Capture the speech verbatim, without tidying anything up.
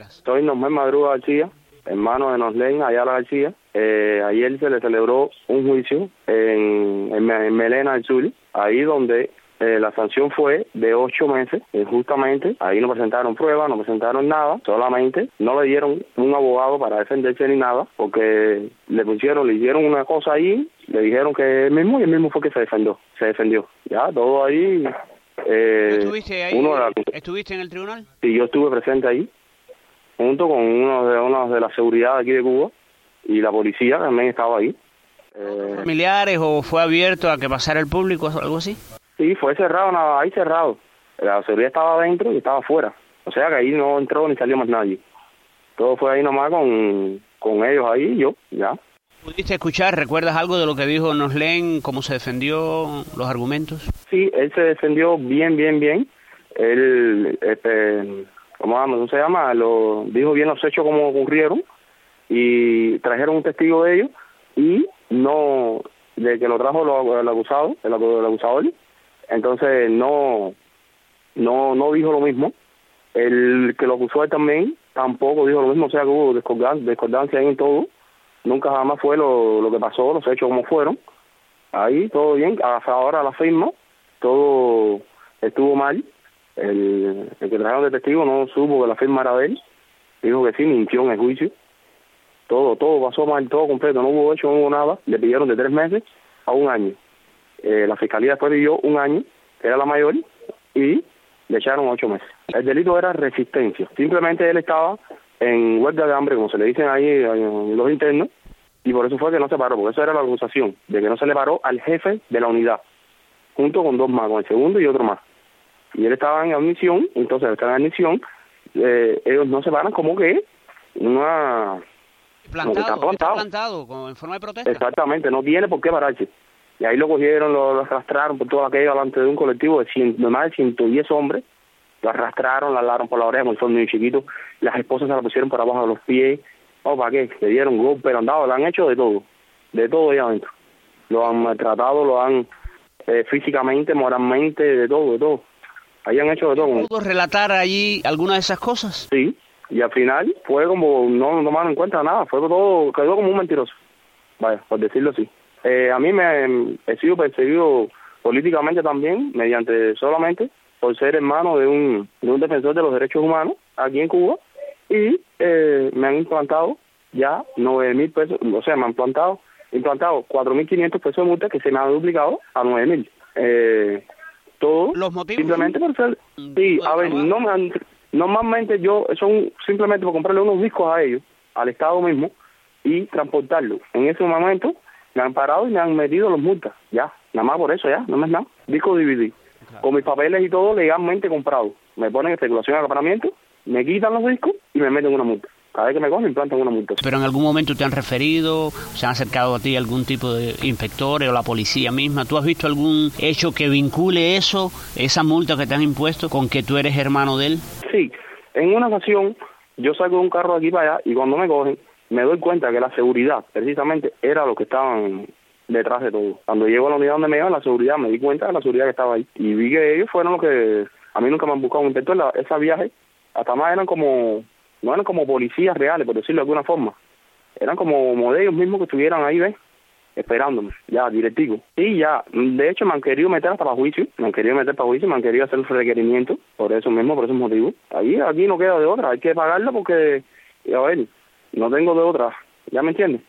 Soy Norman Madruga García, hermano de Noslen Ayala García. Eh, ayer se le celebró un juicio en, en, en Melena del Sur, ahí donde eh, la sanción fue de ocho meses, injustamente. Ahí no presentaron pruebas, no presentaron nada, solamente no le dieron un abogado para defenderse ni nada, porque le pusieron, le hicieron una cosa ahí, le dijeron que él mismo y él mismo fue que se defendió, se defendió. Ya, todo ahí. Eh, ¿Estuviste ahí? Uno de la, ¿Estuviste en el tribunal? Sí, yo estuve presente ahí, junto con uno de, uno de la seguridad de aquí de Cuba, y la policía también estaba ahí. Eh, ¿Familiares o fue abierto a que pasara el público, algo así? Sí, fue cerrado, nada, ahí cerrado. La seguridad estaba adentro y estaba afuera. O sea que ahí no entró ni salió más nadie. Todo fue ahí nomás con, con ellos ahí y yo, ya. ¿Pudiste escuchar, recuerdas algo de lo que dijo Noslen, cómo se defendió, los argumentos? Sí, él se defendió bien, bien, bien. Él, este, ¿cómo se llama? Lo, dijo bien los hechos como ocurrieron y trajeron un testigo de ellos y no, de que lo trajo lo, el acusado, el, el acusador, entonces no, no, no dijo lo mismo. El que lo acusó él también tampoco dijo lo mismo, o sea que hubo discordancia, discordancia ahí en todo. Nunca jamás fue lo, lo que pasó, los hechos como fueron. Ahí todo bien, hasta ahora la firma, todo estuvo mal. El, el que trajeron de testigo no supo que la firma era de él, dijo que sí, mintió en el juicio. Todo, todo pasó mal, todo completo, no hubo hecho, no hubo nada. Le pidieron de tres meses a un año. Eh, la fiscalía después pidió un año, que era la mayor, y le echaron ocho meses. El delito era resistencia. Simplemente él estaba en huelga de hambre, como se le dicen ahí en los internos, y por eso fue que no se paró, porque esa era la acusación, de que no se le paró al jefe de la unidad, junto con dos más, con el segundo y otro más. Y él estaba en admisión, entonces al estar en admisión, eh, ellos no se paran como que una... Plantado, está plantado. Está plantado en forma de protesta. Exactamente, no tiene por qué pararse. Y ahí lo cogieron, lo, lo arrastraron por toda aquella delante de un colectivo de, cien, de más de ciento diez hombres. Lo arrastraron, la alaron por la oreja, como si fuera un niño chiquito. Las esposas se la pusieron por abajo de los pies. ¿O para qué? Le dieron golpes, le han dado, le han hecho de todo. De todo ahí adentro. Lo han maltratado, lo han eh, físicamente, moralmente, de todo, de todo. Ahí han hecho de todo. ¿Pudo relatar allí alguna de esas cosas? Sí. Y al final fue como, no no tomaron en cuenta nada, fue todo, quedó como un mentiroso, vaya, por decirlo así. Eh, a mí me he sido perseguido políticamente también, mediante solamente por ser hermano de un de un defensor de los derechos humanos aquí en Cuba, y eh, me han implantado ya nueve mil pesos, o sea, me han implantado, implantado cuatro mil quinientos pesos de multa que se me han duplicado a nueve mil. Eh, todo ¿Los motivos? Simplemente por ser, sí, a ver, no me han... Normalmente yo, son simplemente por comprarle unos discos a ellos, al Estado mismo, y transportarlos. En ese momento me han parado y me han metido los multas, ya, nada más por eso, ya, no más nada. Disco D V D, claro. Con mis papeles y todo legalmente comprado. Me ponen especulación y acaparamiento, me quitan los discos y me meten una multa. Cada vez que me cogen, me implantan una multa. ¿Pero en algún momento te han referido, se han acercado a ti algún tipo de inspectores o la policía misma? ¿Tú has visto algún hecho que vincule eso, esa multa que te han impuesto, con que tú eres hermano de él? Sí, en una ocasión yo salgo de un carro de aquí para allá y cuando me cogen me doy cuenta que la seguridad precisamente era lo que estaban detrás de todo. Cuando llego a la unidad donde me llevan, la seguridad, me di cuenta de la seguridad que estaba ahí. Y vi que ellos fueron los que, a mí nunca me han buscado un inspector, la, ese viaje, hasta más eran como... no eran como policías reales, por decirlo de alguna forma. Eran como, como de ellos mismos que estuvieran ahí, ¿ves? Esperándome, ya, directivo. Y ya, de hecho me han querido meter hasta para juicio, me han querido meter para juicio, me han querido hacer un requerimiento, por eso mismo, por esos motivos. Ahí, aquí no queda de otra, hay que pagarla porque, a ver, no tengo de otra, ¿ya me entiendes?